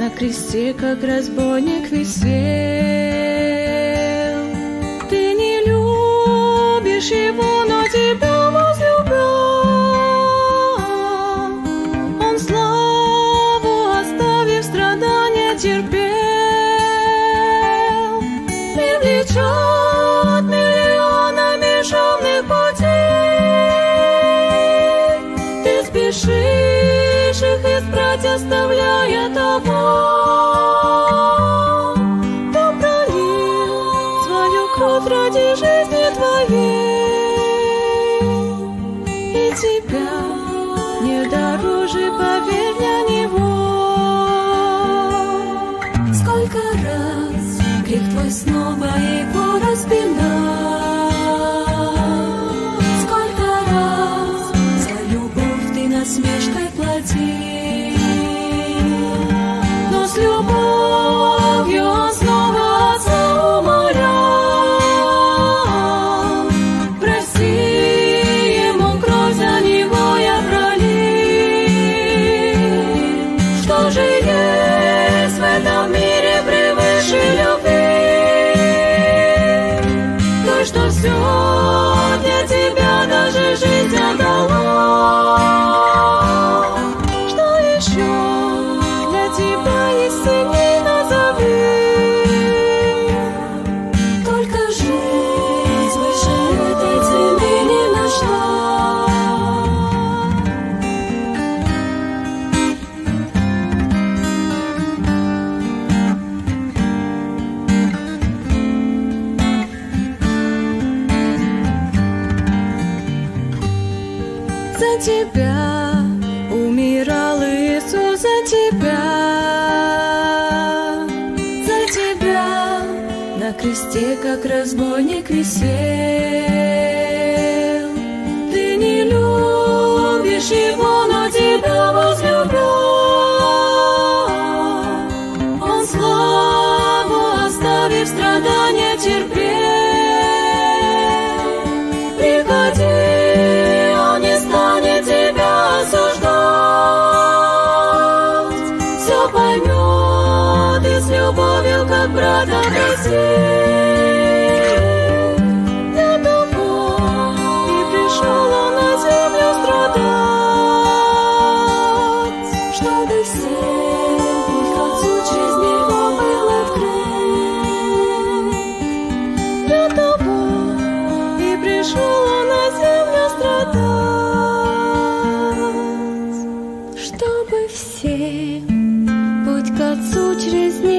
на кресте, как разбойник, висел. Ты не любишь его, но тебя возлюбил. Он славу оставив, страдания терпел. И влечет миллионами шумных путей. Ты спешишь их избрать, оставляя того, кто пролил свою кровь ради жизни твоей. И тебя не дороже, поверь, для него. Сколько раз грех твой снова его распинал, сколько раз за любовь ты насмешкой платил, но с любовью он снова отца умолял. Прости ему, кровь за него я пролил. Что же есть в этом мире превыше любви? То, что все для тебя даже жизнь отдала. Что еще для тебя есть ценней, назови. Только жизнь выше этой цены не нашла. За тебя умирал Иисус, за тебя на кресте, как разбойник, висел. Ты не любишь его, но тебя возлюбил. Он славу оставив, страдания терпел. Приходи, он не станет тебя осуждать. Все поймет и с любовью, как брата простит. Для того и пришел он на землю страдать, чтобы всем путь к Отцу через него был открыт. Для того и пришел он на землю страдать, чтобы все путь к Отцу через него